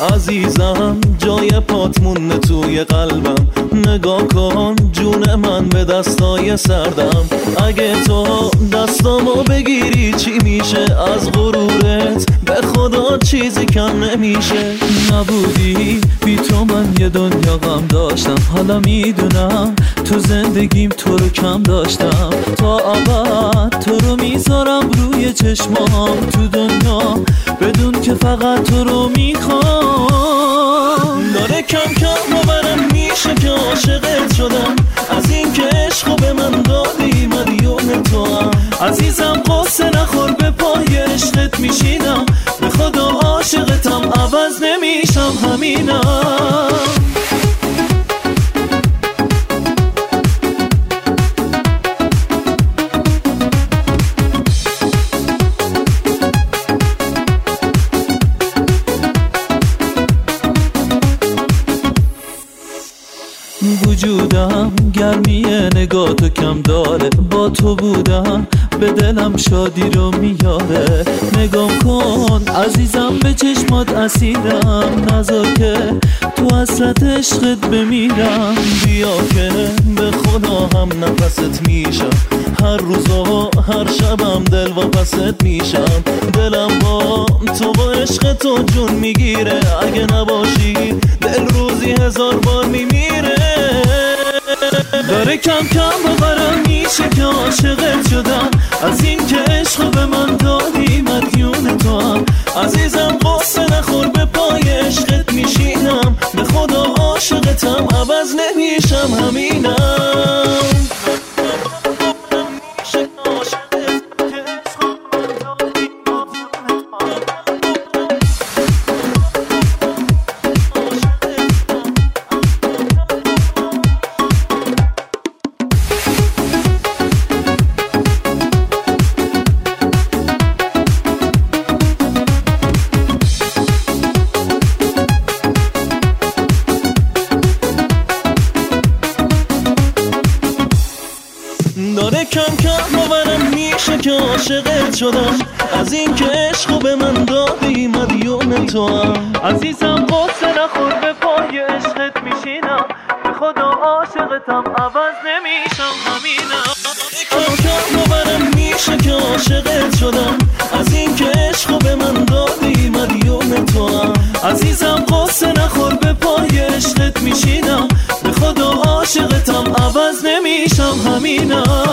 عزیزم جای پات مونده توی قلبم، نگاه کن جون من به دستای سردم. اگه تو دستامو بگیری چی میشه؟ از غرورت به خدا چیزی کم نمیشه. نبودی بی تو من یه دنیا غم داشتم، حالا میدونم تو زندگیم تو رو کم داشتم. تا ابد تو رو میذارم روی چشمام تو دنیا، بدون که فقط تو رو میخوام. داره کم کم باورم میشه که عاشقت شدم، از این که عشقو به من دادی مدیون تو هم. عزیزم قصه نخور به پای عشقت میشینم، به خدا عاشقتم عوض نمیشم همینم. وجودم گرمی نگاه تو کم داره، با تو بودم به دلم شادی رو میاره. نگاه کن عزیزم به چشمات اسیرم، نذار که تو حسرت عشقت بمیرم. بیا که به خدا هم نفست میشم، هر روز و هر شبم دل واپست میشم. دلم با تو با عشق تو جون میگیره، اگه نباشی دل روزی 1000 بار میمیره. داره کم کم باورم میشه که عاشقت شدم، از این که عشقو به من دادی مدیون تو هم. عزیزم قصه نخور به پای عشقت میشینم، به خدا عاشقتم عوض نمیشم همینم. داره کم کم باورم میشه که عاشقت شدم، از این که عشقو به من دادی مدیون تو هم. عزیزم قصه نخور به پای عشقت میشینم، به خدا عاشقتم عوض نمیشم همینم. کم کم باورم میشه که عاشقت شدم، از این که عشقو به من دادی مدیون تو هم. عزیزم قصه نخور به پای عشقت میشینم، به خدا عاشقتم عوض نمیشم همینم.